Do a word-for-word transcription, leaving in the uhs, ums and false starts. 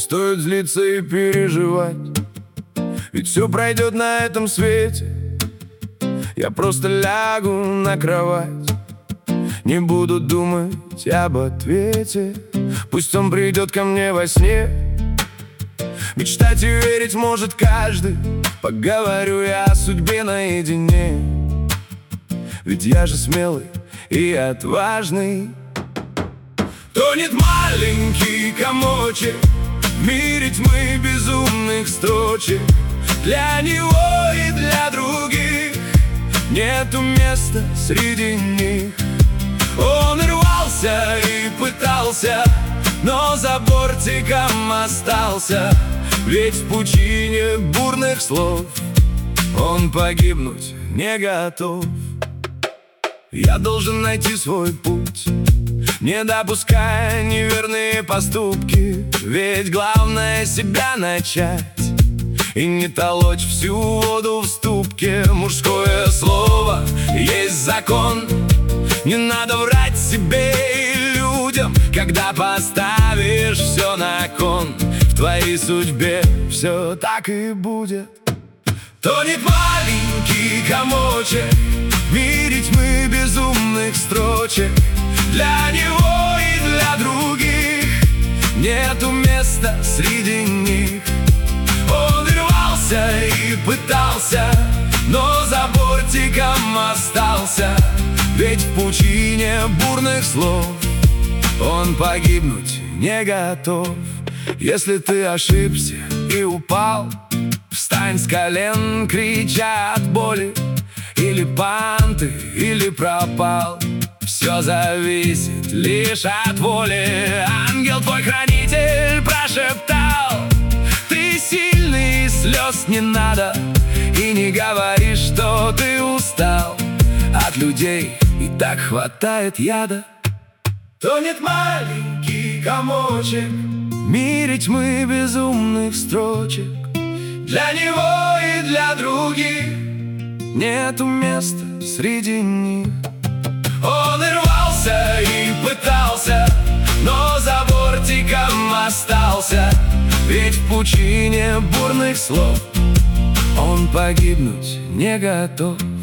стоит злиться и переживать, ведь все пройдет на этом свете. Я просто лягу на кровать, не буду думать об ответе. Пусть он придет ко мне во сне. Мечтать и верить может каждый. Поговорю я о судьбе наедине, ведь я же смелый и отважный. Тонет маленький комочек в мире тьмы безумных строчек. Для него и для других нету места среди них. Он рвался и пытался, но за бортиком остался. Ведь в пучине бурных слов он погибнуть не готов. Я должен найти свой путь, не допуская неверные поступки. Ведь главное себя начать и не толочь всю воду в ступке. Мужское слово есть закон. Не надо врать себе и людям, когда поставишь все на кон. В твоей судьбе все так и будет. Тонет маленький комочек в мире тьмы безумных строчек. Для него и для других нету места среди них. Он рвался и пытался, но за бортиком остался. Ведь в пучине бурных слов он погибнуть не готов. Если ты ошибся и упал, встань с колен, крича от боли. Или панты, или пропал, все зависит лишь от воли. Ангел твой хранитель прошептал: ты сильный, и слез не надо. И не говори, что ты устал. От людей и так хватает яда. Тонет маленький комочек в мире тьмы безумных строчек. Для него и для других нету места среди них. Он рвался и пытался, но за бортиком остался. Ведь в пучине бурных слов он погибнуть не готов.